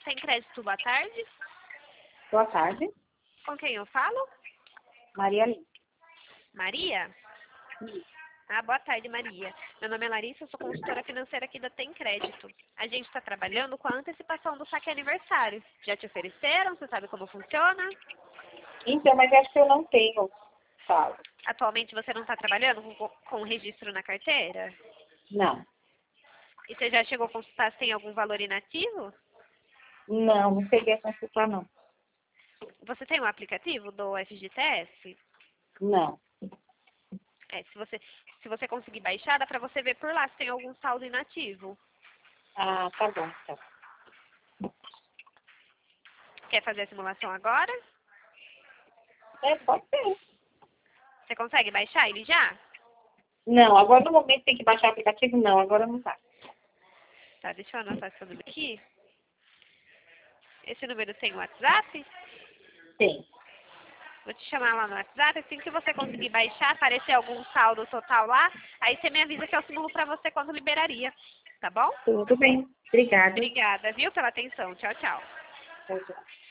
Tem Crédito, boa tarde. Boa tarde. Com quem eu falo? Maria Lima. Maria? Ah, boa tarde, Maria. Meu nome é Larissa, eu sou consultora financeira aqui da Tem Crédito. A gente está trabalhando com a antecipação do saque aniversário. Já te ofereceram? Você sabe como funciona? Então, mas acho que eu não tenho saldo. Atualmente você não está trabalhando com registro na carteira? Não. E você já chegou a consultar se tem algum valor inativo? Não cheguei a consultar, não. Você tem um aplicativo do FGTS? Não. Se você conseguir baixar, dá para você ver por lá se tem algum saldo inativo. Ah, tá bom, então. Quer fazer a simulação agora? Pode ser. Você consegue baixar ele já? Não, agora no momento tem que baixar o aplicativo? Não, agora não tá. Tá, deixa eu anotar seu número aqui. Esse número tem WhatsApp? Tem. Vou te chamar lá no WhatsApp. Assim que você conseguir baixar, aparecer algum saldo total lá, aí você me avisa que eu simulo pra você quando liberaria. Tá bom? Tudo bem. Obrigada. Obrigada, viu, pela atenção. Tchau, tchau. Tchau, tchau.